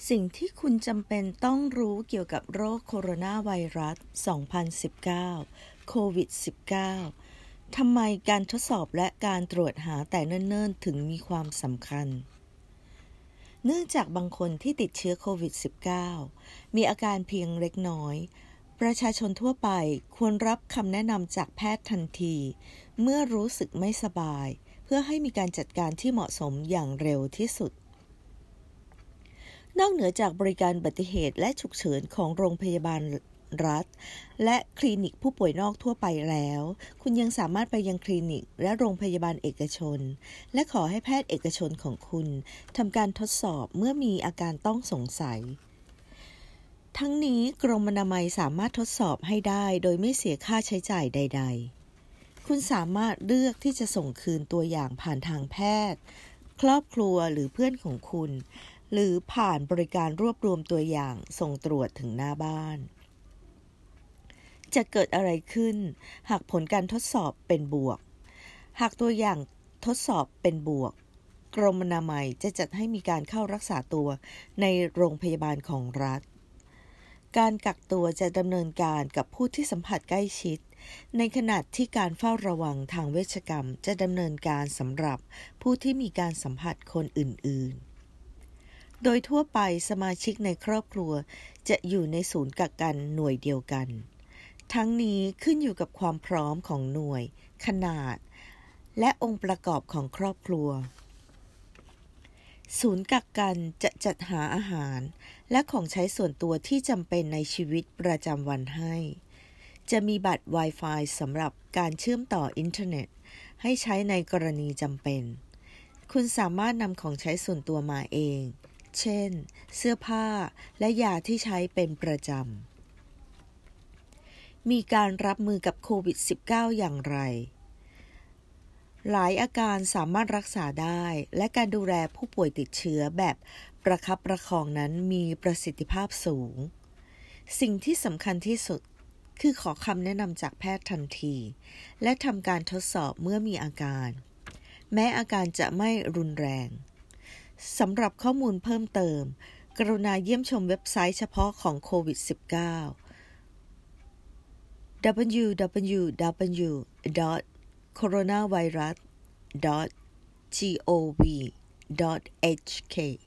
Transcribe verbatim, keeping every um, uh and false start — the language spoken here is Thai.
สิ่งที่คุณจำเป็นต้องรู้เกี่ยวกับโรคโคโรนาไวรัส สองพันสิบเก้า โควิด สิบเก้า ทำไมการทดสอบและการตรวจหาแต่เนิ่นๆถึงมีความสำคัญ เนื่องจากบางคนที่ติดเชื้อโควิด สิบเก้า มีอาการเพียงเล็กน้อย ประชาชนทั่วไปควรรับคำแนะนำจากแพทย์ทันทีเมื่อรู้สึกไม่สบายเพื่อให้มีการจัดการที่เหมาะสมอย่างเร็วที่สุดนอกเหนือจากบริการอุบัติเหตุและฉุกเฉินของโรงพยาบาลรัฐและคลินิกผู้ป่วยนอกทั่วไปแล้วคุณยังสามารถไปยังคลินิกและโรงพยาบาลเอกชนและขอให้แพทย์เอกชนของคุณทำการทดสอบเมื่อมีอาการต้องสงสัยทั้งนี้กรมอนามัยสามารถทดสอบให้ได้โดยไม่เสียค่าใช้จ่ายใดๆคุณสามารถเลือกที่จะส่งคืนตัวอย่างผ่านทางแพทย์ครอบครัวหรือเพื่อนของคุณหรือผ่านบริการรวบรวมตัวอย่างส่งตรวจถึงหน้าบ้านจะเกิดอะไรขึ้นหากผลการทดสอบเป็นบวกหากตัวอย่างทดสอบเป็นบวกกรมอนามัยจะจัดให้มีการเข้ารักษาตัวในโรงพยาบาลของรัฐการกักตัวจะดำเนินการกับผู้ที่สัมผัสใกล้ชิดในขณะที่การเฝ้าระวังทางเวชกรรมจะดำเนินการสำหรับผู้ที่มีการสัมผัสคนอื่นๆโดยทั่วไปสมาชิกในครอบครัวจะอยู่ในศูนย์กักกันหน่วยเดียวกันทั้งนี้ขึ้นอยู่กับความพร้อมของหน่วยขนาดและองค์ประกอบของครอบครัวศูนย์กักกันจะจัดหาอาหารและของใช้ส่วนตัวที่จำเป็นในชีวิตประจำวันให้จะมีบัตร Wi-Fi สำหรับการเชื่อมต่ออินเทอร์เน็ตให้ใช้ในกรณีจำเป็นคุณสามารถนำของใช้ส่วนตัวมาเองเช่นเสื้อผ้าและยาที่ใช้เป็นประจำมีการรับมือกับโควิด สิบเก้า อย่างไรหลายอาการสามารถรักษาได้และการดูแลผู้ป่วยติดเชื้อแบบประคับประคองนั้นมีประสิทธิภาพสูงสิ่งที่สำคัญที่สุดคือขอคำแนะนำจากแพทย์ทันทีและทำการทดสอบเมื่อมีอาการแม้อาการจะไม่รุนแรงสำหรับข้อมูลเพิ่มเติมกรุณาเยี่ยมชมเว็บไซต์เฉพาะของโควิด สิบเก้า ดับเบิลยู ดับเบิลยู ดับเบิลยู ดอท โคโรนาไวรัส ดอท จี โอ วี ดอท เอช เค